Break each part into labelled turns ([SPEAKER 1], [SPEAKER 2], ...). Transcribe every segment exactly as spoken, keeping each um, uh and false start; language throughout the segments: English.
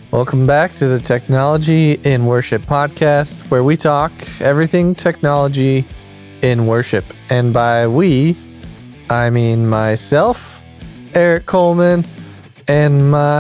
[SPEAKER 1] Welcome back to the Technology in Worship podcast, where we talk everything technology in worship. And by we, I mean myself, Eric Coleman, and my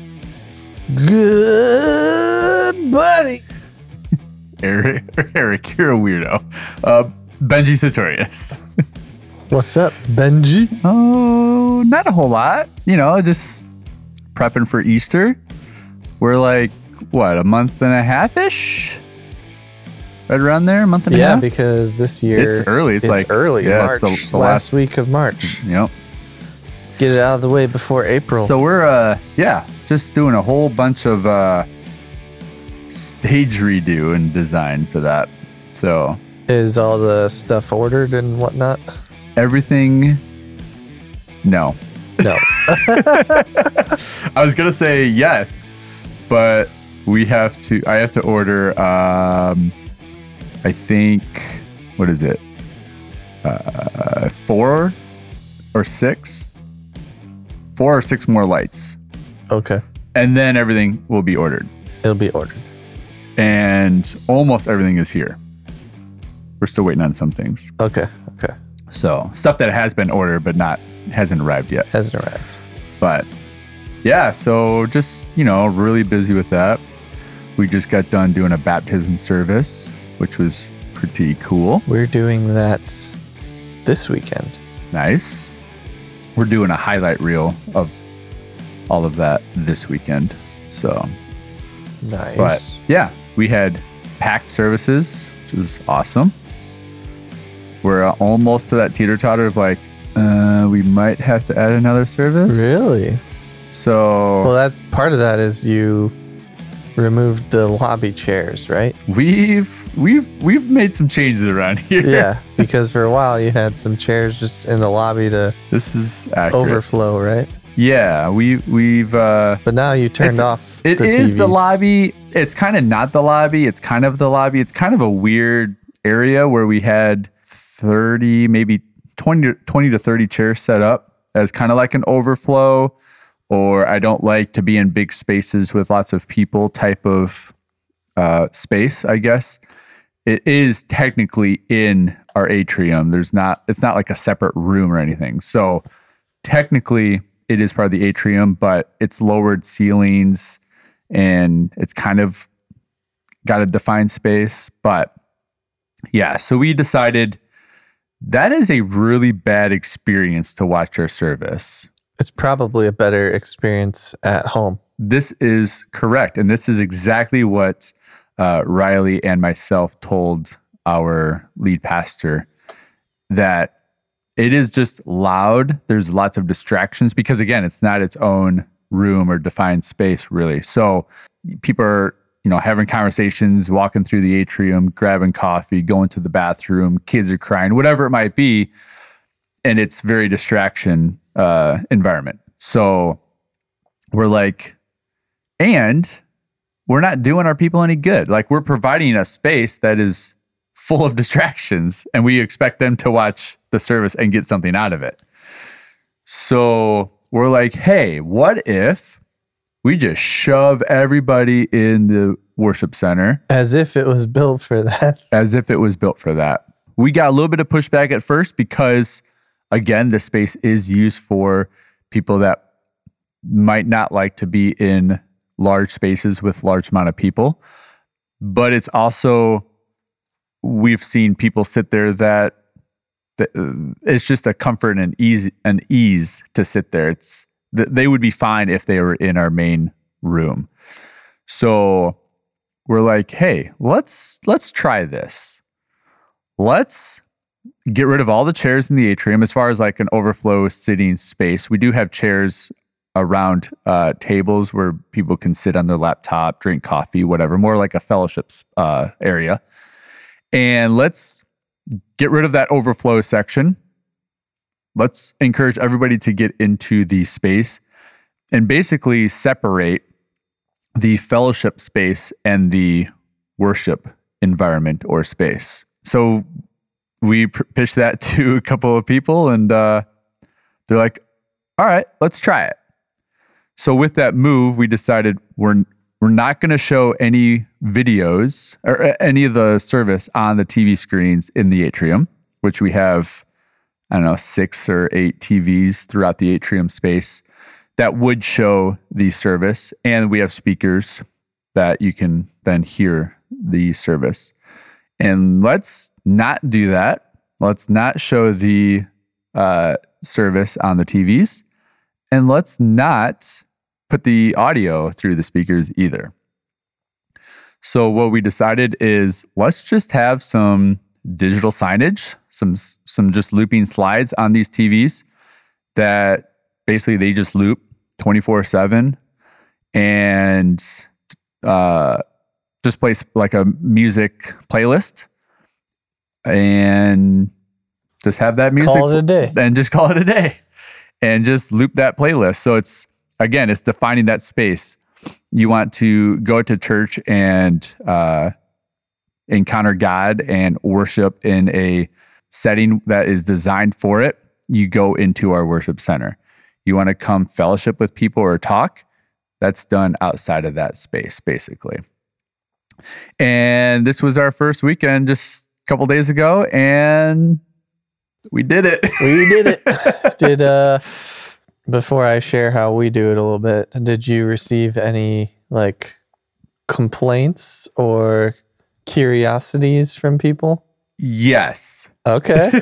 [SPEAKER 1] good buddy.
[SPEAKER 2] Eric, Eric, you're a weirdo. Uh, Benji Sartorius.
[SPEAKER 1] What's up, Benji?
[SPEAKER 2] Oh, not a whole lot. You know, just prepping for Easter. We're like, what, a month and a half-ish? Right around there, a month and a
[SPEAKER 1] Yeah,
[SPEAKER 2] half?
[SPEAKER 1] because this year...
[SPEAKER 2] It's early. It's,
[SPEAKER 1] it's
[SPEAKER 2] like...
[SPEAKER 1] early,
[SPEAKER 2] yeah,
[SPEAKER 1] March,
[SPEAKER 2] it's the, the
[SPEAKER 1] last
[SPEAKER 2] last
[SPEAKER 1] week of March.
[SPEAKER 2] Yep.
[SPEAKER 1] Get it out of the way before April.
[SPEAKER 2] So we're, uh, yeah, just doing a whole bunch of uh, stage redo and design for that. So...
[SPEAKER 1] Is all the stuff ordered and whatnot?
[SPEAKER 2] Everything... No.
[SPEAKER 1] No.
[SPEAKER 2] I was going to say yes. But we have to, I have to order, um, I think, what is it? Uh, four or six? Four or six more lights.
[SPEAKER 1] Okay.
[SPEAKER 2] And then everything will be ordered.
[SPEAKER 1] It'll be ordered.
[SPEAKER 2] And almost everything is here. We're still waiting on some things.
[SPEAKER 1] Okay. Okay.
[SPEAKER 2] So stuff that has been ordered, but not, hasn't arrived yet.
[SPEAKER 1] Hasn't arrived.
[SPEAKER 2] But yeah, so just, you know, really busy with that. We just got done doing a baptism service, which was pretty cool.
[SPEAKER 1] We're doing that this weekend.
[SPEAKER 2] Nice. We're doing a highlight reel of all of that this weekend. So,
[SPEAKER 1] Nice.
[SPEAKER 2] but yeah, we had packed services, which was awesome. We're uh, almost to that teeter-totter of like, uh, we might have to add another service.
[SPEAKER 1] Really?
[SPEAKER 2] So
[SPEAKER 1] Well, that's part of that is you removed the lobby chairs, right?
[SPEAKER 2] we've we've we've made some changes around here.
[SPEAKER 1] Yeah, because for a while you had some chairs just in the lobby to
[SPEAKER 2] This is accurate.
[SPEAKER 1] overflow, right?
[SPEAKER 2] Yeah, we we've uh
[SPEAKER 1] But now you turned
[SPEAKER 2] It's-
[SPEAKER 1] off
[SPEAKER 2] it
[SPEAKER 1] the
[SPEAKER 2] is
[SPEAKER 1] T Vs.
[SPEAKER 2] the lobby. It's kind of not the lobby. It's kind of the lobby. It's kind of a weird area where we had thirty, maybe twenty to, twenty to thirty chairs set up as kind of like an overflow, or I don't like to be in big spaces with lots of people type of uh, space, I guess. It is technically in our atrium. There's not, it's not like a separate room or anything. So technically it is part of the atrium, but it's lowered ceilings and it's kind of got a defined space. But yeah, so we decided that is a really bad experience to watch our service.
[SPEAKER 1] It's probably a better experience at home.
[SPEAKER 2] This is correct. And this is exactly what uh, Riley and myself told our lead pastor, that it is just loud. There's lots of distractions because, again, it's not its own room or defined space, really. So people are, you know, having conversations, walking through the atrium, grabbing coffee, going to the bathroom, kids are crying, whatever it might be. And it's very distraction uh, environment. So we're like, and we're not doing our people any good. Like, we're providing a space that is full of distractions and we expect them to watch the service and get something out of it. So we're like, hey, what if we just shove everybody in the worship center
[SPEAKER 1] As if it was built for that.
[SPEAKER 2] as if it was built for that? We got a little bit of pushback at first because, again, this space is used for people that might not like to be in large spaces with large amount of people. But it's also, we've seen people sit there that, that uh, it's just a comfort and ease, an ease to sit there. It's th- they would be fine if they were in our main room. So we're like, hey, let's let's try this. Let's get rid of all the chairs in the atrium as far as like an overflow sitting space. We do have chairs around uh, tables where people can sit on their laptop, drink coffee, whatever, more like a fellowship uh, area. And let's get rid of that overflow section. Let's encourage everybody to get into the space and basically separate the fellowship space and the worship environment or space. So we pr- pitched that to a couple of people and uh, they're like, all right, let's try it. So with that move, we decided we're we're not going to show any videos or any of the service on the T V screens in the atrium, which we have, I don't know, six or eight T Vs throughout the atrium space that would show the service. And we have speakers that you can then hear the service. And let's not do that. Let's not show the uh, service on the T Vs. And let's not put the audio through the speakers either. So what we decided is let's just have some digital signage, some some just looping slides on these T Vs that basically they just loop twenty-four seven and uh, just play like a music playlist and just have that music.
[SPEAKER 1] Call it a day.
[SPEAKER 2] And just call it a day. And just loop that playlist. So it's, again, it's defining that space. You want to go to church and uh, encounter God and worship in a setting that is designed for it. You go into our worship center. You want to come fellowship with people or talk, that's done outside of that space, basically. And this was our first weekend just a couple days ago, and we did it.
[SPEAKER 1] We did it. Did uh before I share how we do it a little bit, did you receive any like complaints or curiosities from people?
[SPEAKER 2] Yes.
[SPEAKER 1] Okay.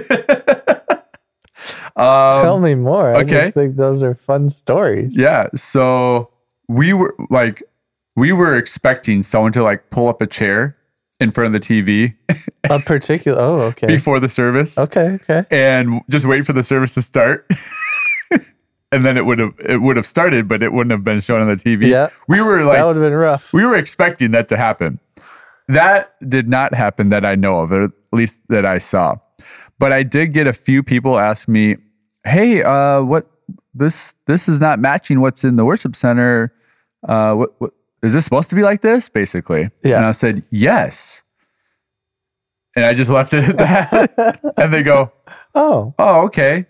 [SPEAKER 2] um,
[SPEAKER 1] Tell me more. I
[SPEAKER 2] okay.
[SPEAKER 1] just think those are fun stories.
[SPEAKER 2] Yeah. So we were like, we were expecting someone to like pull up a chair in front of the T V.
[SPEAKER 1] A particular, oh, okay.
[SPEAKER 2] Before the service.
[SPEAKER 1] Okay, okay.
[SPEAKER 2] And just wait for the service to start. And then it would have it would have started, but it wouldn't have been shown on the T V.
[SPEAKER 1] Yeah.
[SPEAKER 2] We were like,
[SPEAKER 1] that would have been rough.
[SPEAKER 2] We were expecting that to happen. That did not happen that I know of, or at least that I saw. But I did get a few people ask me, "Hey, uh, what this this is not matching what's in the worship center. Uh, what what is this supposed to be like this?" Basically,
[SPEAKER 1] yeah.
[SPEAKER 2] And I said, "Yes." And I just left it at that. And they go,
[SPEAKER 1] "Oh,
[SPEAKER 2] oh, okay."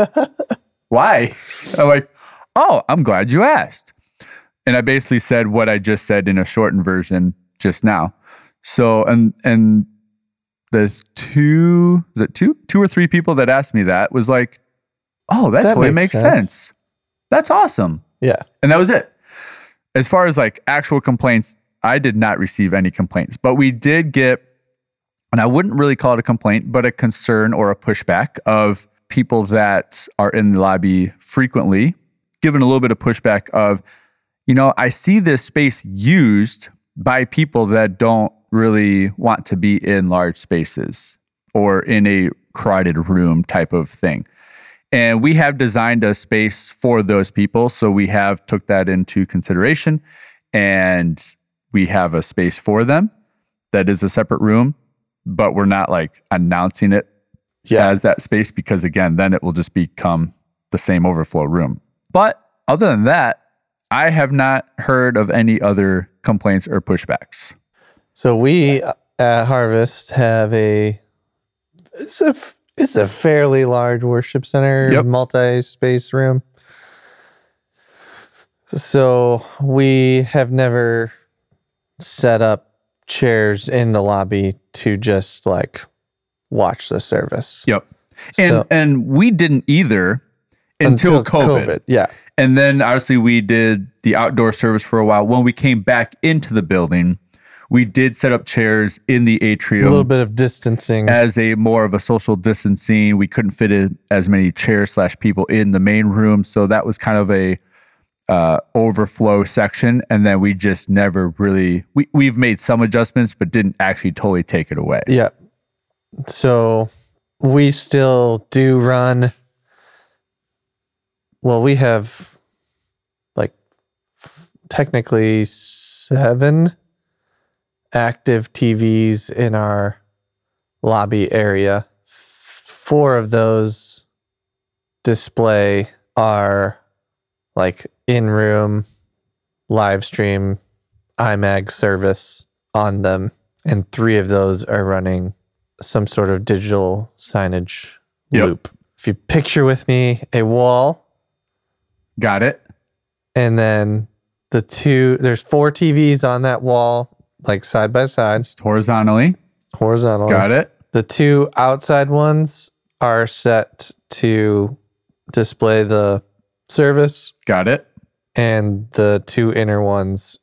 [SPEAKER 2] Why? I'm like, "Oh, I'm glad you asked." And I basically said what I just said in a shortened version just now. So, and and there's two, is it two, two or three people that asked me that was like, "Oh, that,
[SPEAKER 1] that
[SPEAKER 2] totally
[SPEAKER 1] makes
[SPEAKER 2] makes
[SPEAKER 1] sense.
[SPEAKER 2] sense. That's awesome."
[SPEAKER 1] Yeah.
[SPEAKER 2] And that was it. As far as like actual complaints, I did not receive any complaints, but we did get, and I wouldn't really call it a complaint, but a concern or a pushback of people that are in the lobby frequently, given a little bit of pushback of, you know, I see this space used by people that don't really want to be in large spaces or in a crowded room type of thing. And we have designed a space for those people. So we have took that into consideration, and we have a space for them that is a separate room, but we're not like announcing it yeah. as that space, because again, then it will just become the same overflow room. But other than that, I have not heard of any other complaints or pushbacks.
[SPEAKER 1] So we at Harvest have a, it's a, it's a fairly large worship center, yep. multi-space room. So we have never set up chairs in the lobby to just like watch the service.
[SPEAKER 2] Yep. And so, and we didn't either until, until COVID. COVID.
[SPEAKER 1] Yeah.
[SPEAKER 2] And then obviously we did the outdoor service for a while. When we came back into the building, we did set up chairs in the atrium.
[SPEAKER 1] A little bit of distancing.
[SPEAKER 2] As a more of a social distancing. We couldn't fit in as many chairs slash people in the main room. So that was kind of a uh, overflow section. And then we just never really, we, we've made some adjustments, but didn't actually totally take it away.
[SPEAKER 1] Yeah. So we still do run, well, we have like f- technically seven active T Vs in our lobby area. Four of those display our like in-room live stream iMag service on them, and three of those are running some sort of digital signage
[SPEAKER 2] yep.
[SPEAKER 1] loop. If you picture with me a wall.
[SPEAKER 2] Got it.
[SPEAKER 1] And then the two, there's four T Vs on that wall, like side by side,
[SPEAKER 2] Just horizontally.
[SPEAKER 1] horizontally.
[SPEAKER 2] Got it.
[SPEAKER 1] The two outside ones are set to display the service,
[SPEAKER 2] Got it.
[SPEAKER 1] and the two inner ones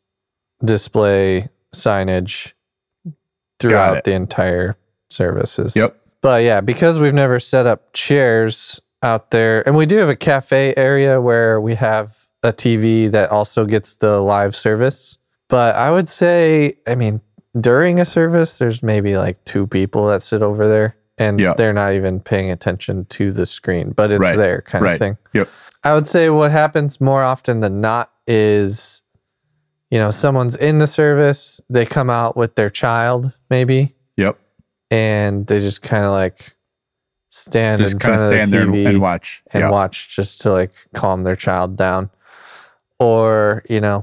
[SPEAKER 1] display signage throughout
[SPEAKER 2] it.
[SPEAKER 1] the entire services.
[SPEAKER 2] Yep.
[SPEAKER 1] But yeah, because we've never set up chairs out there, and we do have a cafe area where we have a T V that also gets the live service. But I would say, I mean, during a service, there's maybe like two people that sit over there, and
[SPEAKER 2] Yeah.
[SPEAKER 1] they're not even paying attention to the screen, but it's
[SPEAKER 2] Right.
[SPEAKER 1] there kind
[SPEAKER 2] Right.
[SPEAKER 1] of thing.
[SPEAKER 2] Yep.
[SPEAKER 1] I would say what happens more often than not is, you know, someone's in the service, they come out with their child maybe,
[SPEAKER 2] Yep.
[SPEAKER 1] and they just kind of like stand
[SPEAKER 2] Just
[SPEAKER 1] in
[SPEAKER 2] kind
[SPEAKER 1] front
[SPEAKER 2] of
[SPEAKER 1] of the
[SPEAKER 2] stand
[SPEAKER 1] T
[SPEAKER 2] there
[SPEAKER 1] V
[SPEAKER 2] and watch.
[SPEAKER 1] and
[SPEAKER 2] yeah.
[SPEAKER 1] watch just to like calm their child down. Or, you know,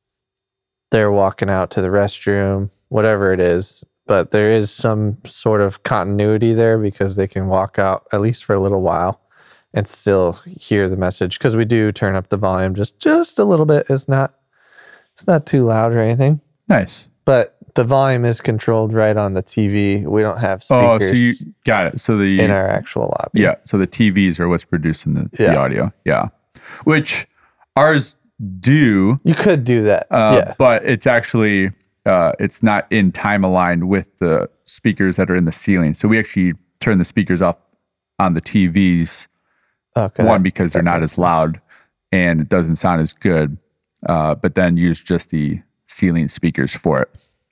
[SPEAKER 1] they're walking out to the restroom, whatever it is. But there is some sort of continuity there because they can walk out at least for a little while and still hear the message. Because we do turn up the volume just just a little bit. It's not it's not too loud or anything.
[SPEAKER 2] Nice.
[SPEAKER 1] But the volume is controlled right on the T V. We don't have
[SPEAKER 2] Oh,
[SPEAKER 1] speakers
[SPEAKER 2] so you got it. So the
[SPEAKER 1] in our actual lobby.
[SPEAKER 2] yeah, so the T Vs are what's producing the,
[SPEAKER 1] Yeah.
[SPEAKER 2] the audio. Yeah. Which ours do,
[SPEAKER 1] You could do that.
[SPEAKER 2] uh,
[SPEAKER 1] yeah.
[SPEAKER 2] but it's actually uh, it's not in time aligned with the speakers that are in the ceiling. So we actually turn the speakers off on the T Vs.
[SPEAKER 1] Okay.
[SPEAKER 2] One, because they're
[SPEAKER 1] that
[SPEAKER 2] not
[SPEAKER 1] makes
[SPEAKER 2] as
[SPEAKER 1] sense.
[SPEAKER 2] loud and it doesn't sound as good. Uh, but then use just the ceiling speakers for it.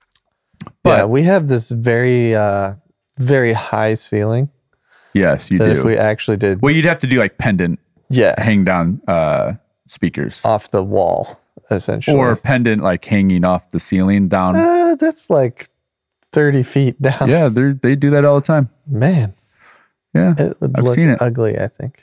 [SPEAKER 2] But
[SPEAKER 1] yeah, we have this very, uh, very high ceiling
[SPEAKER 2] yes, you
[SPEAKER 1] that
[SPEAKER 2] do.
[SPEAKER 1] if we actually did,
[SPEAKER 2] well, you'd have to do like pendant
[SPEAKER 1] yeah,
[SPEAKER 2] hang down uh, speakers.
[SPEAKER 1] off the wall, essentially.
[SPEAKER 2] Or pendant like hanging off the ceiling down.
[SPEAKER 1] uh, that's like thirty feet down.
[SPEAKER 2] yeah, they they do that all the time.
[SPEAKER 1] Man,
[SPEAKER 2] Yeah,
[SPEAKER 1] it would
[SPEAKER 2] I've
[SPEAKER 1] look
[SPEAKER 2] seen it.
[SPEAKER 1] ugly, I think.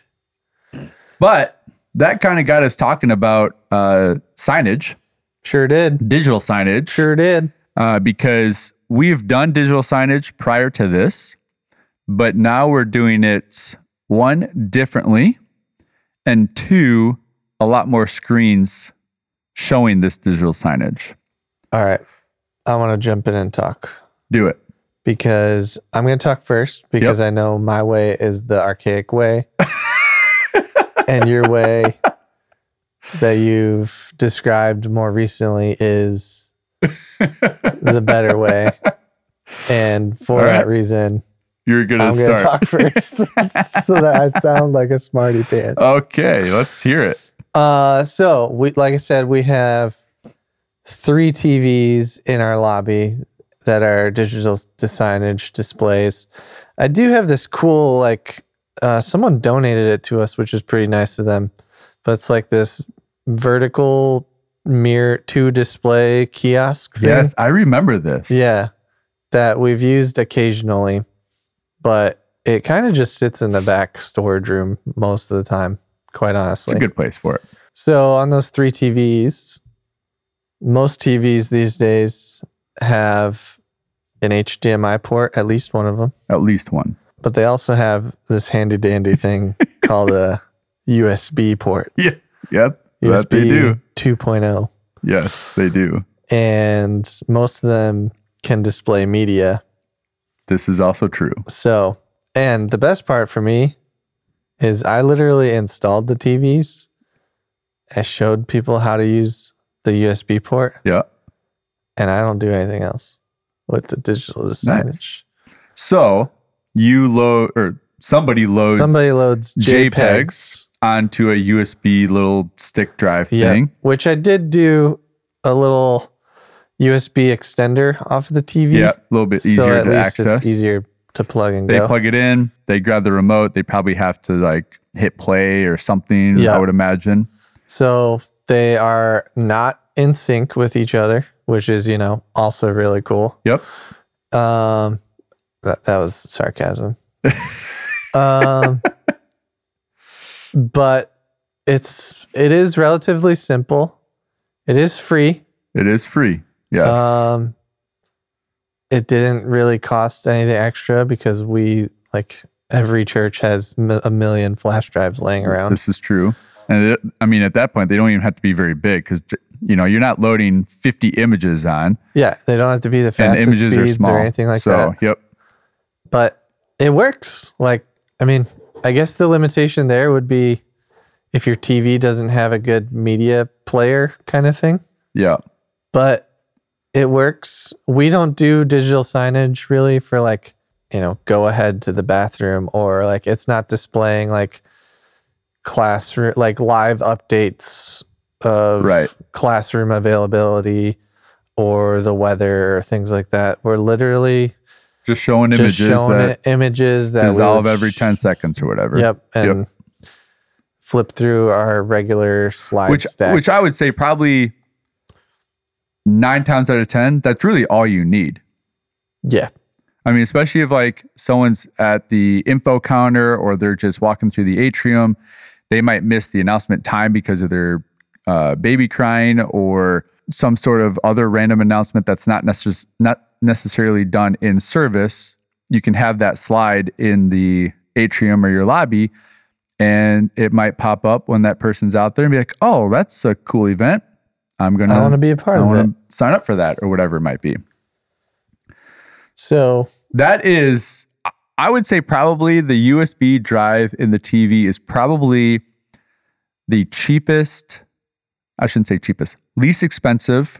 [SPEAKER 2] But that kind of got us talking about uh, signage,
[SPEAKER 1] Sure did.
[SPEAKER 2] digital signage,
[SPEAKER 1] Sure did.
[SPEAKER 2] uh, because we've done digital signage prior to this, but now we're doing it one differently, and two, a lot more screens showing this digital signage.
[SPEAKER 1] All right. I want to jump in and talk
[SPEAKER 2] Do it.
[SPEAKER 1] because I'm going to talk first because I know my way is the archaic way. And your way that you've described more recently is the better way. And for
[SPEAKER 2] All right.
[SPEAKER 1] that reason,
[SPEAKER 2] You're going to
[SPEAKER 1] I'm going to
[SPEAKER 2] start.
[SPEAKER 1] talk first so that I sound like a smarty pants.
[SPEAKER 2] Okay, let's hear it.
[SPEAKER 1] Uh, so we, like I said, we have three T Vs in our lobby that are digital signage displays. I do have this cool, like, uh, someone donated it to us, which is pretty nice of them. But it's like this vertical mirror to display kiosk thing.
[SPEAKER 2] Yes, I remember this.
[SPEAKER 1] Yeah, that we've used occasionally, but it kind of just sits in the back storage room most of the time, quite
[SPEAKER 2] It's
[SPEAKER 1] honestly.
[SPEAKER 2] a good place for it.
[SPEAKER 1] So on those three T Vs, most T Vs these days have an H D M I port, at least one of them,
[SPEAKER 2] At least one.
[SPEAKER 1] but they also have this handy dandy thing called a U S B port.
[SPEAKER 2] Yeah. Yep.
[SPEAKER 1] U S
[SPEAKER 2] That they
[SPEAKER 1] B
[SPEAKER 2] do.
[SPEAKER 1] two point oh.
[SPEAKER 2] Yes, they do.
[SPEAKER 1] And most of them can display media.
[SPEAKER 2] This is also true.
[SPEAKER 1] So, and the best part for me is I literally installed the T Vs. I showed people how to use the U S B port,
[SPEAKER 2] Yeah.
[SPEAKER 1] and I don't do anything else with the digital signage.
[SPEAKER 2] So you load or somebody loads
[SPEAKER 1] Somebody loads
[SPEAKER 2] JPEGs
[SPEAKER 1] JPEGs.
[SPEAKER 2] onto a U S B little stick drive
[SPEAKER 1] Yep.
[SPEAKER 2] thing.
[SPEAKER 1] Which I did do a little U S B extender off of the T V.
[SPEAKER 2] Yeah, a little bit
[SPEAKER 1] so
[SPEAKER 2] easier
[SPEAKER 1] at
[SPEAKER 2] to
[SPEAKER 1] least
[SPEAKER 2] access.
[SPEAKER 1] it's easier to plug and
[SPEAKER 2] They
[SPEAKER 1] go.
[SPEAKER 2] plug it in, they grab the remote, they probably have to like hit play or something,
[SPEAKER 1] Yeah.
[SPEAKER 2] I would imagine.
[SPEAKER 1] So they are not in sync with each other, which is, you know, also really cool.
[SPEAKER 2] Yep.
[SPEAKER 1] Um, that, that was sarcasm. um, but it's, it is relatively simple. It is free.
[SPEAKER 2] It is free. Yes.
[SPEAKER 1] Um, it didn't really cost anything extra because we, like, every church has m- a million flash drives laying around.
[SPEAKER 2] This is true. And it, I mean, at that point, they don't even have to be very big because you know, you're not loading fifty images on.
[SPEAKER 1] Yeah, they don't have to be the
[SPEAKER 2] And
[SPEAKER 1] fastest
[SPEAKER 2] images are
[SPEAKER 1] speeds
[SPEAKER 2] small.
[SPEAKER 1] or anything like
[SPEAKER 2] so,
[SPEAKER 1] that.
[SPEAKER 2] Yep.
[SPEAKER 1] But it works. Like, I mean, I guess the limitation there would be if your T V doesn't have a good media player kind of thing.
[SPEAKER 2] Yeah.
[SPEAKER 1] But it works. We don't do digital signage really for like, you know, go ahead to the bathroom, or like it's not displaying like classroom, like live updates of
[SPEAKER 2] Right.
[SPEAKER 1] classroom availability or the weather or things like that. We're literally
[SPEAKER 2] Just showing
[SPEAKER 1] just
[SPEAKER 2] images
[SPEAKER 1] showing
[SPEAKER 2] that
[SPEAKER 1] it, images that
[SPEAKER 2] dissolve
[SPEAKER 1] would
[SPEAKER 2] every ten seconds or whatever.
[SPEAKER 1] Yep, and
[SPEAKER 2] Yep.
[SPEAKER 1] flip through our regular slide
[SPEAKER 2] Which,
[SPEAKER 1] stack.
[SPEAKER 2] which I would say probably nine times out of ten, that's really all you need.
[SPEAKER 1] yeah,
[SPEAKER 2] I mean, especially if like someone's at the info counter or they're just walking through the atrium, they might miss the announcement time because of their uh, baby crying or some sort of other random announcement that's not, necess- not necessarily done in service. You can have that slide in the atrium or your lobby, and it might pop up when that person's out there and be like, oh, that's a cool event. I'm going
[SPEAKER 1] I want to be a part
[SPEAKER 2] I
[SPEAKER 1] of it.
[SPEAKER 2] want to sign up for that or whatever it might be.
[SPEAKER 1] So
[SPEAKER 2] That is, I would say probably the U S B drive in the T V is probably the cheapest, I shouldn't say cheapest, least expensive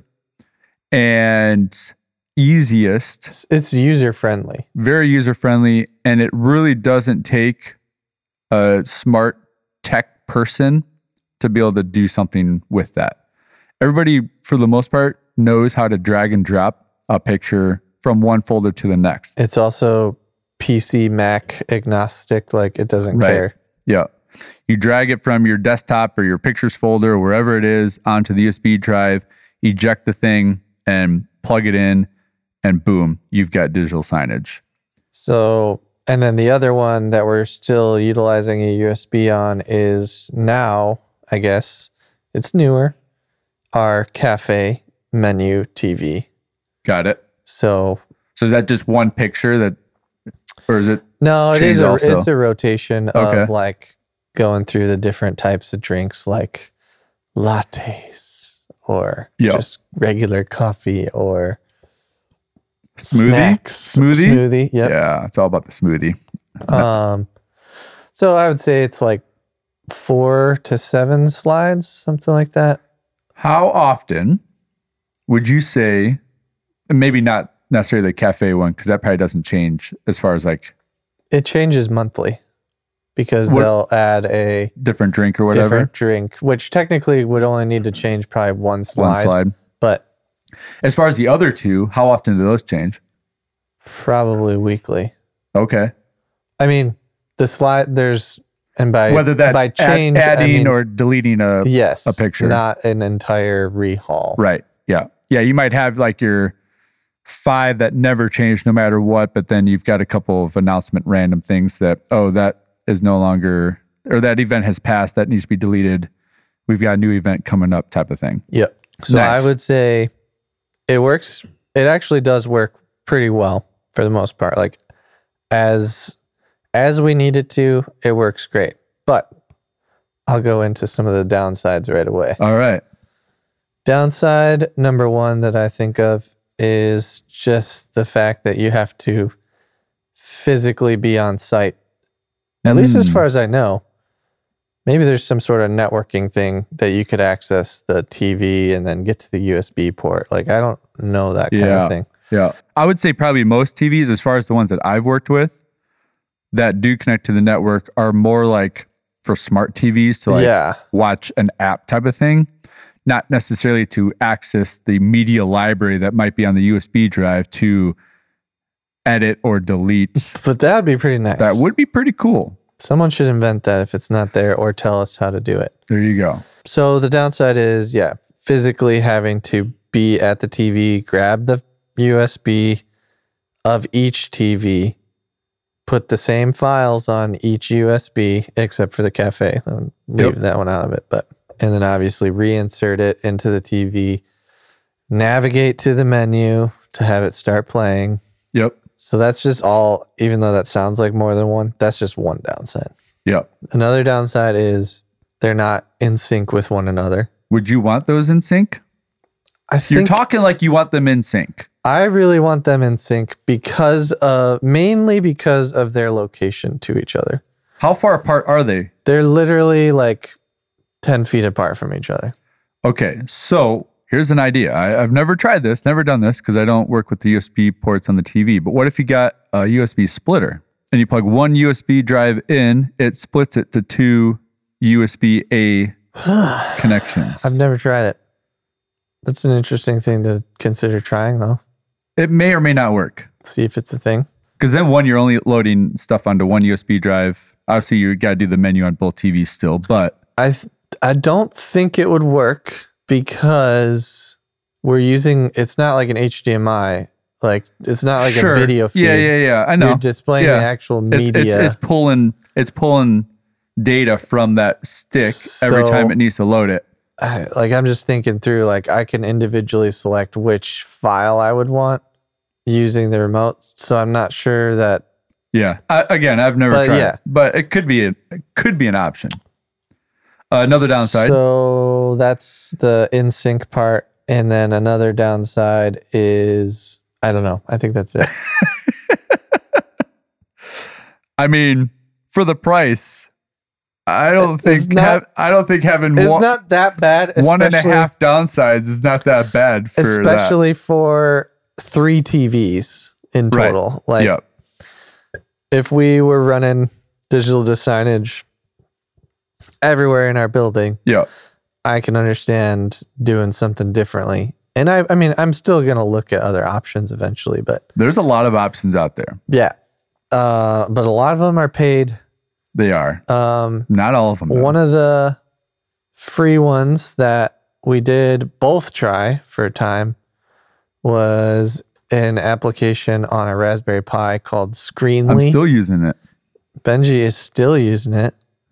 [SPEAKER 2] and easiest,
[SPEAKER 1] it's, it's user friendly.
[SPEAKER 2] very user friendly, and it really doesn't take a smart tech person to be able to do something with that. Everybody, for the most part, knows how to drag and drop a picture from one folder to the next.
[SPEAKER 1] It's also P C, Mac agnostic. Like it doesn't
[SPEAKER 2] Right.
[SPEAKER 1] care.
[SPEAKER 2] Yeah. You drag it from your desktop or your pictures folder or wherever it is onto the U S B drive, eject the thing and plug it in, and boom, you've got digital signage.
[SPEAKER 1] So, and then the other one that we're still utilizing a U S B on is now, I guess, it's newer, our cafe menu T V.
[SPEAKER 2] Got it.
[SPEAKER 1] So,
[SPEAKER 2] So is that just one picture that, or is it?
[SPEAKER 1] no, it
[SPEAKER 2] Change
[SPEAKER 1] is a,
[SPEAKER 2] also.
[SPEAKER 1] it's a rotation of
[SPEAKER 2] Okay.
[SPEAKER 1] like going through the different types of drinks, like lattes or
[SPEAKER 2] Yeah.
[SPEAKER 1] just regular coffee or
[SPEAKER 2] Smoothie?
[SPEAKER 1] snacks.
[SPEAKER 2] Smoothie?
[SPEAKER 1] Smoothie. Yep.
[SPEAKER 2] Yeah, it's all about the smoothie.
[SPEAKER 1] Um, so I would say it's like four to seven slides, something like that.
[SPEAKER 2] How often would you say, and maybe not necessarily the cafe one, because that probably doesn't change as far as like
[SPEAKER 1] It changes monthly because
[SPEAKER 2] What-
[SPEAKER 1] they'll add a
[SPEAKER 2] different drink or whatever,
[SPEAKER 1] different drink, which technically would only need to change probably one slide.
[SPEAKER 2] one slide.
[SPEAKER 1] But
[SPEAKER 2] As far as the other two, how often do those change?
[SPEAKER 1] probably weekly.
[SPEAKER 2] Okay.
[SPEAKER 1] I mean, the slide there's and by
[SPEAKER 2] Whether that's
[SPEAKER 1] by
[SPEAKER 2] add-
[SPEAKER 1] change,
[SPEAKER 2] adding
[SPEAKER 1] I mean,
[SPEAKER 2] or deleting a
[SPEAKER 1] yes,
[SPEAKER 2] a picture.
[SPEAKER 1] not an entire rehaul.
[SPEAKER 2] right. Yeah. Yeah. You might have like your five that never change no matter what, but then you've got a couple of announcement random things that, oh, that is no longer, or that event has passed, that needs to be deleted. We've got a new event coming up type of thing.
[SPEAKER 1] Yep. So
[SPEAKER 2] Nice.
[SPEAKER 1] I would say it works. It actually does work pretty well for the most part. Like as as we need it to, it works great. But I'll go into some of the downsides right away.
[SPEAKER 2] All right.
[SPEAKER 1] Downside number one that I think of is just the fact that you have to physically be on site. At least as
[SPEAKER 2] Mm.
[SPEAKER 1] far as I know. Maybe there's some sort of networking thing that you could access the T V and then get to the U S B port. Like, I don't know that kind
[SPEAKER 2] Yeah.
[SPEAKER 1] of thing.
[SPEAKER 2] Yeah. I would say probably most T Vs, as far as the ones that I've worked with that do connect to the network, are more like for smart T Vs to like
[SPEAKER 1] yeah.
[SPEAKER 2] watch an app type of thing, not necessarily to access the media library that might be on the U S B drive to edit or delete.
[SPEAKER 1] But that would be pretty nice.
[SPEAKER 2] That would be pretty cool.
[SPEAKER 1] Someone should invent that if it's not there, or tell us how to do it.
[SPEAKER 2] There you go.
[SPEAKER 1] So the downside is, yeah, physically having to be at the T V, grab the U S B of each T V, put the same files on each U S B, except for the cafe. I'll leave
[SPEAKER 2] Yep.
[SPEAKER 1] that one out of it. But and then obviously reinsert it into the T V, navigate to the menu to have it start playing.
[SPEAKER 2] Yep.
[SPEAKER 1] So that's just all, even though that sounds like more than one, that's just one downside.
[SPEAKER 2] Yep.
[SPEAKER 1] Another downside is they're not in sync with one another.
[SPEAKER 2] Would you want those in sync?
[SPEAKER 1] I think
[SPEAKER 2] You're talking like you want them in sync.
[SPEAKER 1] I really want them in sync because of mainly because of their location to each other.
[SPEAKER 2] How far apart are they?
[SPEAKER 1] They're literally like ten feet apart from each other.
[SPEAKER 2] Okay, so here's an idea. I, I've never tried this, never done this because I don't work with the U S B ports on the T V. But what if you got a U S B splitter and you plug one U S B drive in, it splits it to two U S B A connections?
[SPEAKER 1] I've never tried it. That's an interesting thing to consider trying, though.
[SPEAKER 2] It may or may not work.
[SPEAKER 1] See if it's a thing.
[SPEAKER 2] Because then one, you're only loading stuff onto one U S B drive. Obviously, you got to do the menu on both T Vs still, but
[SPEAKER 1] I th- I don't think it would work because we're using, it's not like an H D M I. Like, it's not like
[SPEAKER 2] sure.
[SPEAKER 1] a video feed.
[SPEAKER 2] Yeah, yeah, yeah. I know.
[SPEAKER 1] You're displaying
[SPEAKER 2] yeah.
[SPEAKER 1] the actual
[SPEAKER 2] It's,
[SPEAKER 1] media.
[SPEAKER 2] it's, it's pulling. It's pulling data from that stick every
[SPEAKER 1] So-
[SPEAKER 2] time it needs to load it.
[SPEAKER 1] I- like, I'm just thinking through, like, I can individually select which file I would want using the remote. So I'm not sure that.
[SPEAKER 2] Yeah. I, again, I've never
[SPEAKER 1] But
[SPEAKER 2] tried
[SPEAKER 1] yeah.
[SPEAKER 2] it, but it could be a, it could be an option. Uh, another downside.
[SPEAKER 1] So that's the in sync part. And then another downside is, I don't know. I think that's it.
[SPEAKER 2] I mean, for the price, I don't
[SPEAKER 1] It's
[SPEAKER 2] think
[SPEAKER 1] not-
[SPEAKER 2] have, I don't think having
[SPEAKER 1] It's
[SPEAKER 2] one,
[SPEAKER 1] not that bad.
[SPEAKER 2] one and a
[SPEAKER 1] especially-
[SPEAKER 2] half downsides is not that bad for that.
[SPEAKER 1] especially for three T Vs in
[SPEAKER 2] Right.
[SPEAKER 1] total. Like,
[SPEAKER 2] Yep.
[SPEAKER 1] if we were running digital signage everywhere in our building,
[SPEAKER 2] Yep.
[SPEAKER 1] I can understand doing something differently. And I, I mean, I'm still going to look at other options eventually, but
[SPEAKER 2] There's a lot of options out there.
[SPEAKER 1] yeah. Uh, but a lot of them are paid.
[SPEAKER 2] They are.
[SPEAKER 1] Um,
[SPEAKER 2] Not all of them. though.
[SPEAKER 1] one of the free ones that we did both try for a time was an application on a Raspberry Pi called
[SPEAKER 2] I'm
[SPEAKER 1] Screenly.
[SPEAKER 2] still using it.
[SPEAKER 1] Benji is still using it.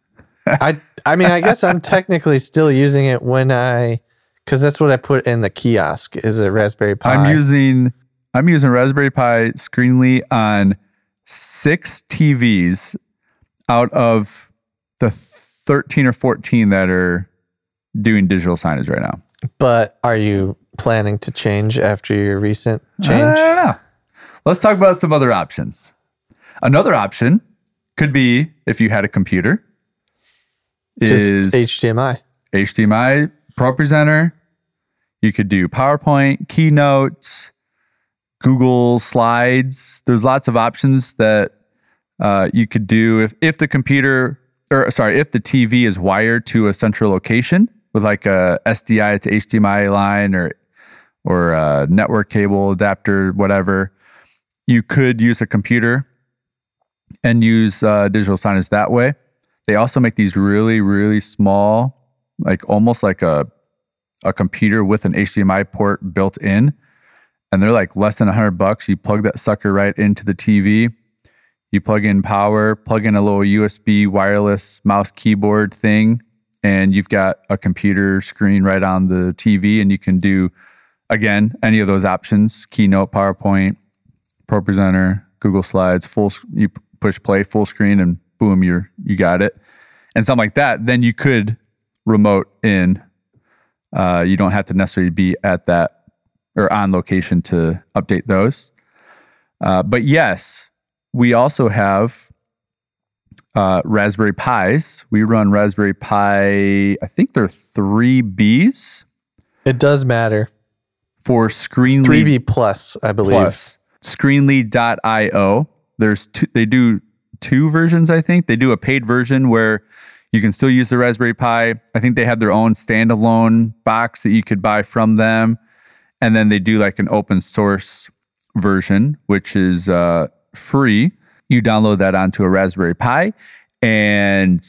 [SPEAKER 1] I I mean, I guess I'm technically still using it when I, because that's what I put in the kiosk is a Raspberry Pi.
[SPEAKER 2] I'm using I'm using Raspberry Pi Screenly on six T Vs out of the thirteen or fourteen that are doing digital signage right now.
[SPEAKER 1] But are you planning to change after your recent change?
[SPEAKER 2] I don't know. Let's talk about some other options. Another option could be if you had a computer.
[SPEAKER 1] Just
[SPEAKER 2] Is
[SPEAKER 1] H D M I.
[SPEAKER 2] H D M I ProPresenter. You could do PowerPoint, Keynote, Google Slides. There's lots of options that uh, you could do if, if the computer, or sorry, if the T V is wired to a central location with like a S D I to H D M I line or or a network cable adapter, whatever. You could use a computer and use uh, digital signage that way. They also make these really, really small, like almost like a a computer with an H D M I port built in, and they're like less than a hundred bucks. You plug that sucker right into the T V. You plug in power, plug in a little U S B wireless mouse keyboard thing, and you've got a computer screen right on the T V, and you can do, again, any of those options: Keynote, PowerPoint, ProPresenter, Google Slides. Full, you push play, full screen, and boom, you're you got it, and something like that. Then you could remote in. Uh, you don't have to necessarily be at that or on location to update those. Uh, but yes, we also have uh, Raspberry Pis. We run Raspberry Pi, I think they're three Bs
[SPEAKER 1] It does matter.
[SPEAKER 2] for Screenly
[SPEAKER 1] three B plus, I believe.
[SPEAKER 2] Plus. Screenly dot io. There's two, they do two versions, I think. They do a paid version where you can still use the Raspberry Pi. I think they have their own standalone box that you could buy from them. And then they do like an open source version, which is uh, free. You download that onto a Raspberry Pi and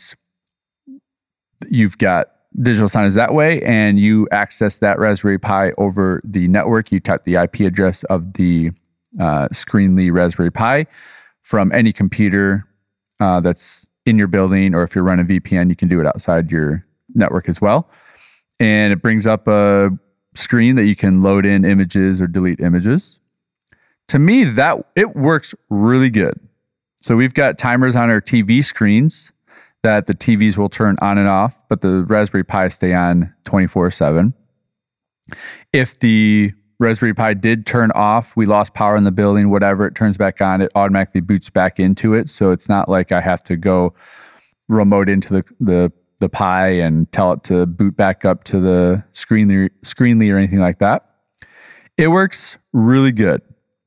[SPEAKER 2] you've got digital signage that way, and you access that Raspberry Pi over the network. You type the I P address of the uh, Screenly Raspberry Pi from any computer uh, that's in your building, or if you're running V P N, you can do it outside your network as well. And it brings up a screen that you can load in images or delete images. To me, that it works really good. So we've got timers on our T V screens that the T Vs will turn on and off, but the Raspberry Pi stay on twenty-four seven. If the Raspberry Pi did turn off, we lost power in the building, whatever, it turns back on, it automatically boots back into it. So it's not like I have to go remote into the the, the Pi and tell it to boot back up to the Screenly, Screenly or anything like that. It works really good.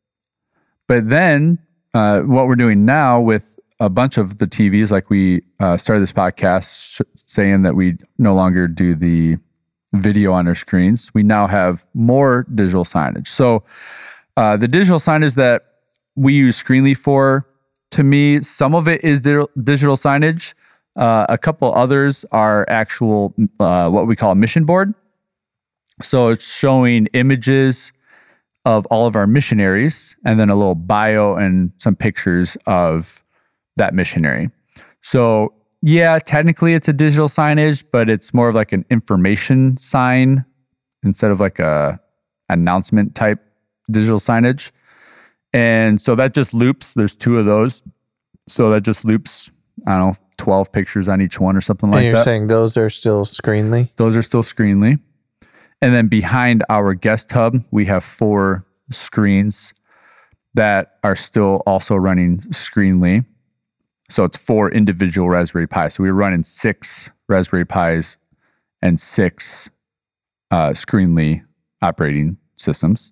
[SPEAKER 2] But then uh, what we're doing now with a bunch of the T Vs, like we uh, started this podcast sh- saying that we no longer do the video on our screens. We now have more digital signage. So uh, the digital signage that we use Screenly for, to me, some of it is di- digital signage. Uh, a couple others are actual, uh, what we call a mission board. So it's showing images of all of our missionaries and then a little bio and some pictures of that missionary. So yeah, technically it's a digital signage, but it's more of like an information sign instead of like a announcement type digital signage. And so that just loops. There's two of those. So that just loops, I don't know, twelve pictures on each one or something like that.
[SPEAKER 1] And you're saying those are still Screenly?
[SPEAKER 2] Those are still Screenly. And then behind our guest hub, we have four screens that are still also running Screenly. So it's four individual Raspberry Pis. So we're running six Raspberry Pis and six uh, Screenly operating systems.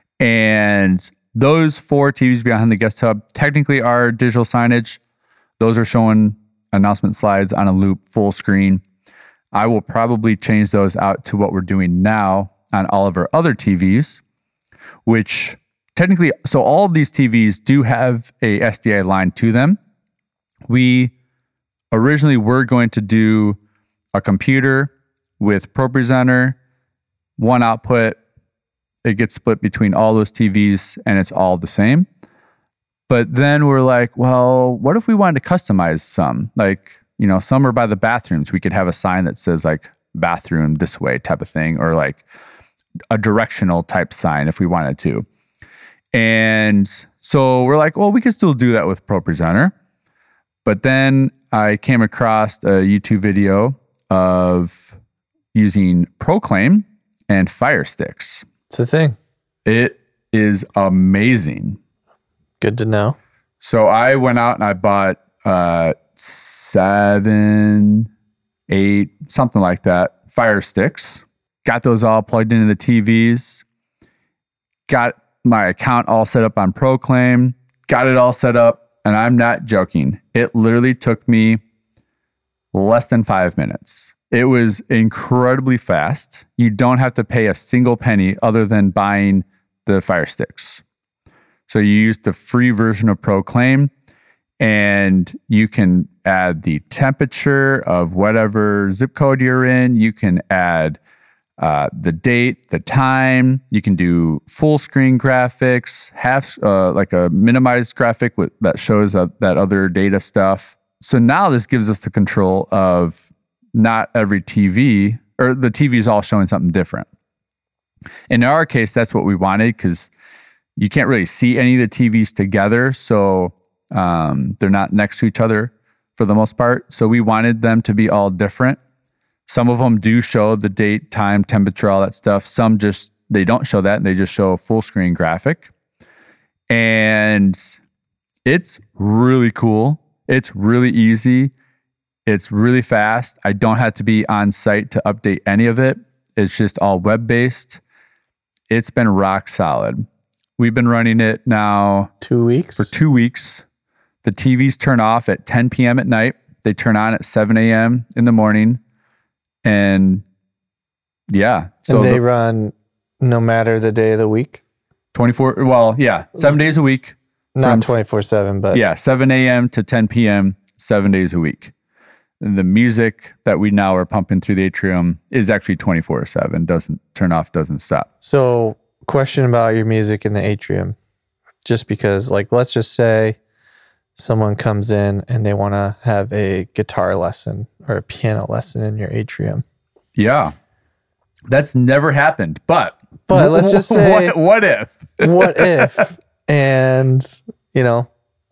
[SPEAKER 2] And those four T Vs behind the guest hub technically are digital signage. Those are showing announcement slides on a loop, full screen. I will probably change those out to what we're doing now on all of our other T Vs, which technically, so all of these T Vs do have a S D I line to them. We originally were going to do a computer with ProPresenter, one output. It gets split between all those T Vs and it's all the same. But then we're like, well, what if we wanted to customize some? Like, you know, some are by the bathrooms. We could have a sign that says like bathroom this way type of thing, or like a directional type sign if we wanted to. And so we're like, well, we could still do that with ProPresenter. But then I came across a YouTube video of using Proclaim and Fire Sticks.
[SPEAKER 1] It's a thing.
[SPEAKER 2] It is amazing.
[SPEAKER 1] Good to know.
[SPEAKER 2] So I went out and I bought uh, seven, eight, something like that, Fire Sticks. Got those all plugged into the T Vs. Got my account all set up on Proclaim. Got it all set up. And I'm not joking. It literally took me less than five minutes. It was incredibly fast. You don't have to pay a single penny other than buying the Fire Sticks. So you use the free version of Proclaim and you can add the temperature of whatever zip code you're in. You can add uh, the date, the time. You can do full screen graphics, half uh, like a minimized graphic with, that shows uh, that other data stuff. So now this gives us the control of not every T V, or the T V is all showing something different. In our case, that's what we wanted because you can't really see any of the T Vs together. So um, they're not next to each other for the most part. So we wanted them to be all different. Some of them do show the date, time, temperature, all that stuff. Some just, they don't show that. They just show a full screen graphic. And it's really cool. It's really easy. It's really fast. I don't have to be on site to update any of it. It's just all web-based. It's been rock solid. We've been running it now
[SPEAKER 1] Two weeks?
[SPEAKER 2] for two weeks. The T Vs turn off at ten p.m. at night. They turn on at seven a.m. in the morning. And yeah. So
[SPEAKER 1] and they
[SPEAKER 2] the,
[SPEAKER 1] run no matter the day of the week?
[SPEAKER 2] twenty-four, well, yeah, seven days a week.
[SPEAKER 1] Not twenty-four seven, but...
[SPEAKER 2] Yeah, seven a.m. to ten p.m., seven days a week. And the music that we now are pumping through the atrium is actually twenty-four seven, doesn't turn off, doesn't stop.
[SPEAKER 1] So, question about your music in the atrium. Just because, like, let's just say someone comes in and they want to have a guitar lesson or a piano lesson in your atrium.
[SPEAKER 2] Yeah. That's never happened, but...
[SPEAKER 1] But let's just say...
[SPEAKER 2] What, what if?
[SPEAKER 1] What if? And, you know...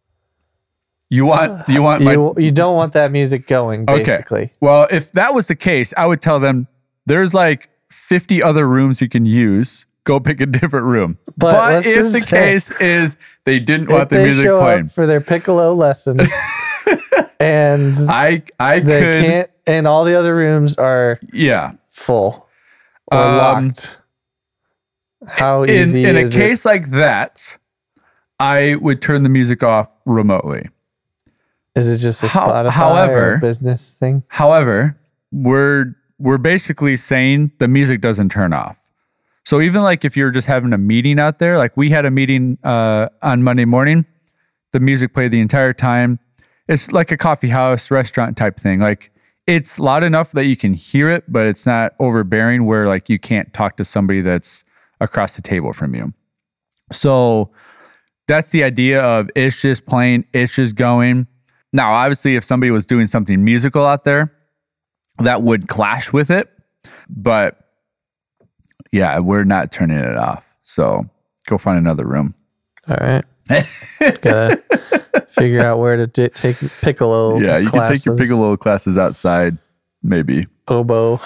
[SPEAKER 2] You want... You want my...
[SPEAKER 1] You, you don't want that music going, basically.
[SPEAKER 2] Okay. Well, if that was the case, I would tell them there's like fifty other rooms you can use. Go pick a different room.
[SPEAKER 1] But
[SPEAKER 2] But,
[SPEAKER 1] let's
[SPEAKER 2] if
[SPEAKER 1] just
[SPEAKER 2] the
[SPEAKER 1] say-
[SPEAKER 2] case is they didn't want
[SPEAKER 1] If
[SPEAKER 2] the
[SPEAKER 1] they
[SPEAKER 2] music
[SPEAKER 1] show
[SPEAKER 2] playing,
[SPEAKER 1] up for their piccolo lesson and
[SPEAKER 2] I I
[SPEAKER 1] they
[SPEAKER 2] could
[SPEAKER 1] can't, and all the other rooms are
[SPEAKER 2] yeah.
[SPEAKER 1] full or
[SPEAKER 2] Um,
[SPEAKER 1] locked. How
[SPEAKER 2] In
[SPEAKER 1] easy
[SPEAKER 2] in a
[SPEAKER 1] is
[SPEAKER 2] case like that, I would turn the music off remotely.
[SPEAKER 1] it? Is it just a
[SPEAKER 2] How-
[SPEAKER 1] Spotify
[SPEAKER 2] however-
[SPEAKER 1] or business thing?
[SPEAKER 2] However, we're we're basically saying the music doesn't turn off. So even like if you're just having a meeting out there, like we had a meeting uh, on Monday morning, the music played the entire time. It's like a coffee house, restaurant type thing. Like it's loud enough that you can hear it, but it's not overbearing where like you can't talk to somebody that's across the table from you. So that's the idea of it's just playing, it's just going. Now, obviously, if somebody was doing something musical out there, that would clash with it. But yeah, we're not turning it off. So go find another room.
[SPEAKER 1] All right. Gotta figure out where to di- take piccolo.
[SPEAKER 2] Yeah, you can take your
[SPEAKER 1] classes,
[SPEAKER 2] piccolo classes outside, maybe.
[SPEAKER 1] oboe.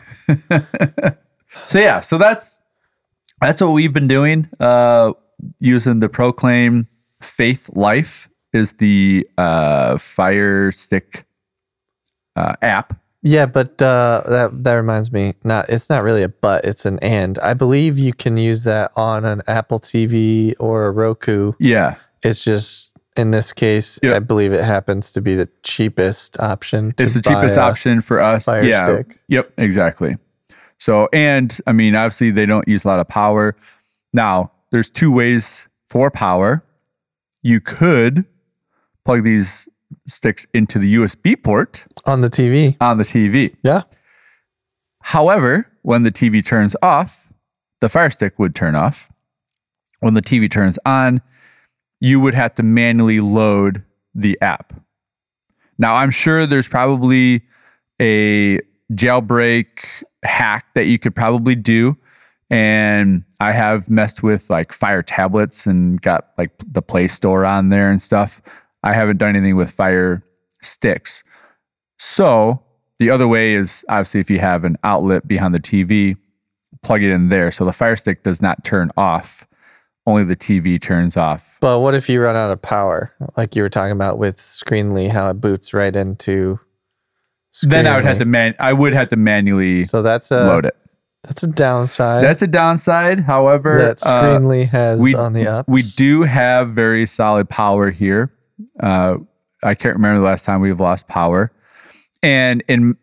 [SPEAKER 2] So yeah, so that's that's what we've been doing. Uh, using the Proclaim Faith Life is the uh, Fire Stick uh, app.
[SPEAKER 1] Yeah, but uh, that that reminds me. Not it's not really a but. It's an and. I believe you can use that on an Apple T V or a Roku.
[SPEAKER 2] Yeah,
[SPEAKER 1] It's just in this case,
[SPEAKER 2] Yep.
[SPEAKER 1] I believe it happens to be the cheapest option. To
[SPEAKER 2] it's the
[SPEAKER 1] buy
[SPEAKER 2] cheapest
[SPEAKER 1] a-
[SPEAKER 2] option for us.
[SPEAKER 1] Fire
[SPEAKER 2] yeah.
[SPEAKER 1] Stick.
[SPEAKER 2] Yep. Exactly. So, and I mean, obviously, they don't use a lot of power. Now, there's two ways for power. You could plug these sticks into the U S B port
[SPEAKER 1] on the T V.
[SPEAKER 2] on the T V.
[SPEAKER 1] Yeah.
[SPEAKER 2] However, when the T V turns off, the Fire Stick would turn off. When the T V turns on, you would have to manually load the app. Now, I'm sure there's probably a jailbreak hack that you could probably do. And I have messed with like Fire tablets and got like the Play Store on there and stuff. I haven't done anything with Fire sticks. So the other way is obviously if you have an outlet behind the T V, plug it in there. So the Fire Stick does not turn off. Only the T V turns off.
[SPEAKER 1] But what if you run out of power? Like you were talking about with Screenly, how it boots right into Screenly.
[SPEAKER 2] Then I would have to man. I would have to manually
[SPEAKER 1] So that's a
[SPEAKER 2] load it.
[SPEAKER 1] that's a downside.
[SPEAKER 2] That's a downside. However,
[SPEAKER 1] that
[SPEAKER 2] uh,
[SPEAKER 1] Screenly has
[SPEAKER 2] we
[SPEAKER 1] on the ups.
[SPEAKER 2] we do have very solid power here. Uh, I can't remember the last time we've lost power, and in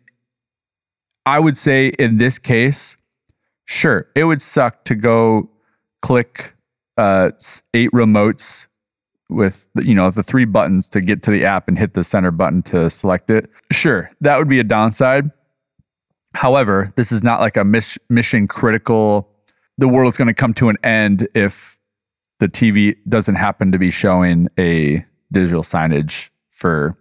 [SPEAKER 2] I would say in this case, sure, it would suck to go click uh, s- eight remotes with you know the three buttons to get to the app and hit the center button to select it. Sure, that would be a downside. However, this is not like a mis- mission critical. The world's going to come to an end if the T V doesn't happen to be showing a digital signage for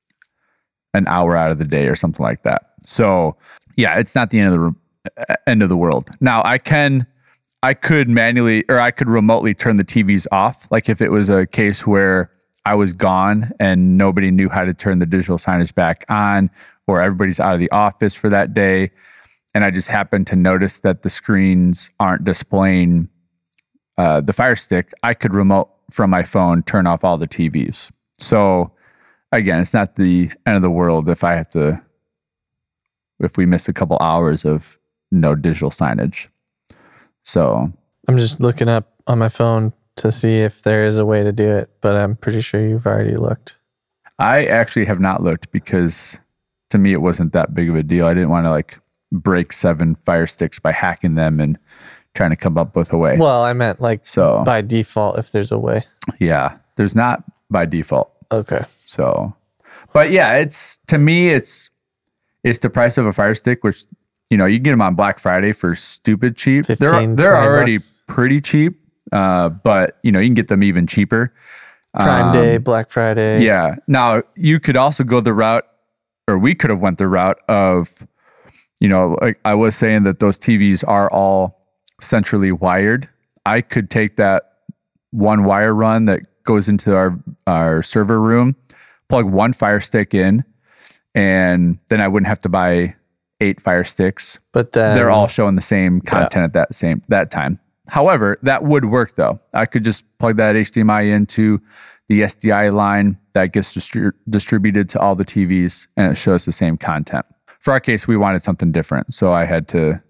[SPEAKER 2] an hour out of the day or something like that. So yeah, it's not the end of the re- end of the world. Now I can, I could manually or I could remotely turn the T Vs off. Like if it was a case where I was gone and nobody knew how to turn the digital signage back on, or everybody's out of the office for that day, and I just happened to notice that the screens aren't displaying uh, the Fire Stick, I could remote from my phone turn off all the T Vs. So again, it's not the end of the world if I have to, if we miss a couple hours of no digital signage. So
[SPEAKER 1] I'm just looking up on my phone to see if there is a way to do it, but I'm pretty sure you've already looked.
[SPEAKER 2] I actually have not looked because to me it wasn't that big of a deal. I didn't want to like break seven Fire Sticks by hacking them and trying to come up with a way.
[SPEAKER 1] Well, I meant like
[SPEAKER 2] So
[SPEAKER 1] by default if there's a way.
[SPEAKER 2] yeah, there's not by default.
[SPEAKER 1] Okay.
[SPEAKER 2] So, but yeah, it's to me, it's it's the price of a Fire Stick, which you know you can get them on Black Friday for stupid cheap. They're
[SPEAKER 1] fifteen,
[SPEAKER 2] they're
[SPEAKER 1] twenty
[SPEAKER 2] already
[SPEAKER 1] bucks.
[SPEAKER 2] pretty cheap, uh, but you know you can get them even cheaper.
[SPEAKER 1] Prime
[SPEAKER 2] Um,
[SPEAKER 1] Day, Black Friday.
[SPEAKER 2] Yeah. Now you could also go the route, or we could have went the route of, you know, like I was saying that those T Vs are all centrally wired. I could take that one wire run that goes into our our server room, plug one Fire Stick in, and then I wouldn't have to buy eight Fire Sticks.
[SPEAKER 1] But then
[SPEAKER 2] They're all showing the same content yeah. at that same that time. However, that would work though. I could just plug that H D M I into the S D I line that gets distri- distributed to all the T Vs, and it shows the same content. For our case, we wanted something different, so I had to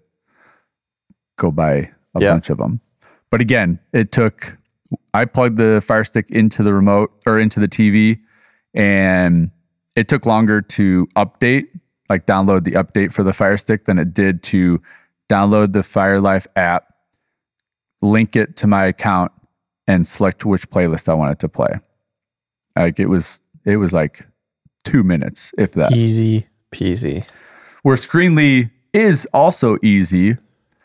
[SPEAKER 2] go buy a yeah. bunch of them. But again, it took, I plugged the Fire Stick into the remote or into the T V, and it took longer to update, like download the update for the Fire Stick than it did to download the FireLife app, link it to my account, and select which playlist I wanted to play. Like it was, it was like two minutes, if that.
[SPEAKER 1] Easy peasy.
[SPEAKER 2] Where Screenly is also easy,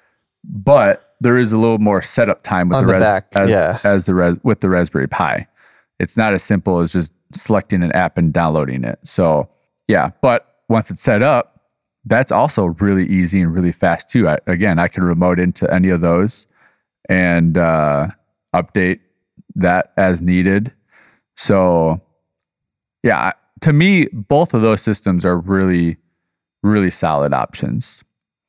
[SPEAKER 2] but there is a little more setup time with
[SPEAKER 1] On
[SPEAKER 2] the,
[SPEAKER 1] the
[SPEAKER 2] res-
[SPEAKER 1] back,
[SPEAKER 2] as,
[SPEAKER 1] yeah.
[SPEAKER 2] as the res- with the Raspberry Pi. It's not as simple as just selecting an app and downloading it. So yeah, but once it's set up, that's also really easy and really fast too. I, again, I can remote into any of those and uh, update that as needed. So yeah, to me, both of those systems are really, really solid options.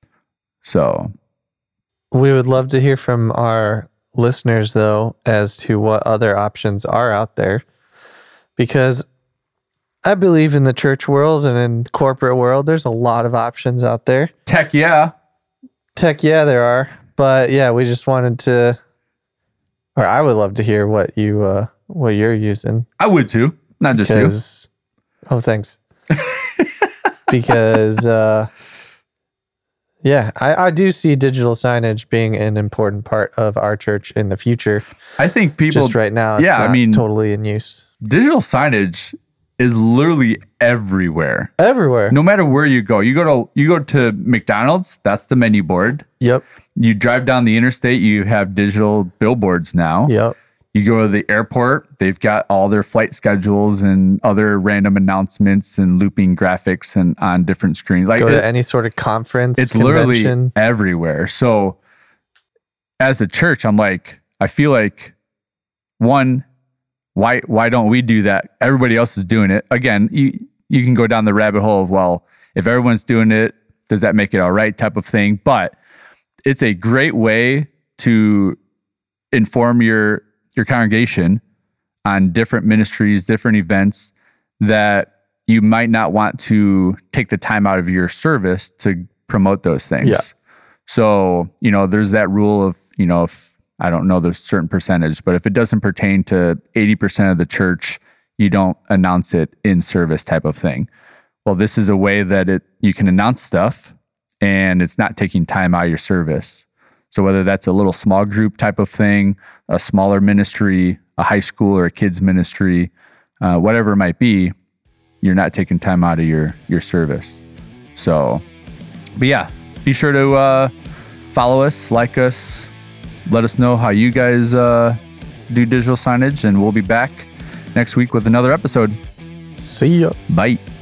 [SPEAKER 2] So
[SPEAKER 1] we would love to hear from our listeners though, as to what other options are out there, because I believe in the church world and in corporate world, there's a lot of options out there.
[SPEAKER 2] Tech, yeah.
[SPEAKER 1] Tech, yeah, there are. But yeah, we just wanted to, or I would love to hear what you, uh, what you're using.
[SPEAKER 2] I would too. Not just
[SPEAKER 1] because, you. Oh, thanks. Because, uh, yeah, I, I do see digital signage being an important part of our church in the future.
[SPEAKER 2] I think people,
[SPEAKER 1] just right now, it's
[SPEAKER 2] yeah,
[SPEAKER 1] not
[SPEAKER 2] I mean,
[SPEAKER 1] totally in use.
[SPEAKER 2] Digital signage is literally everywhere.
[SPEAKER 1] Everywhere.
[SPEAKER 2] No matter where you go. You go to you go to McDonald's, that's the menu board.
[SPEAKER 1] Yep.
[SPEAKER 2] You drive down the interstate, you have digital billboards now.
[SPEAKER 1] Yep.
[SPEAKER 2] You go to the airport, they've got all their flight schedules and other random announcements and looping graphics and on different screens. Like
[SPEAKER 1] go
[SPEAKER 2] it,
[SPEAKER 1] to any sort of conference,
[SPEAKER 2] it's
[SPEAKER 1] convention.
[SPEAKER 2] Literally everywhere. So as a church, I'm like, I feel like one, why why don't we do that? Everybody else is doing it. Again, you you can go down the rabbit hole of, well, if everyone's doing it, does that make it all right type of thing? But it's a great way to inform your your congregation on different ministries, different events that you might not want to take the time out of your service to promote those things.
[SPEAKER 1] Yeah.
[SPEAKER 2] So, you know, there's that rule of, you know, if I don't know the certain percentage, but if it doesn't pertain to eighty percent of the church, you don't announce it in service type of thing. Well, this is a way that it you can announce stuff and it's not taking time out of your service. So whether that's a little small group type of thing, a smaller ministry, a high school or a kids ministry, uh, whatever it might be, you're not taking time out of your, your service. So, but yeah, be sure to uh, follow us, like us, let us know how you guys uh, do digital signage, and we'll be back next week with another episode.
[SPEAKER 1] See ya.
[SPEAKER 2] Bye.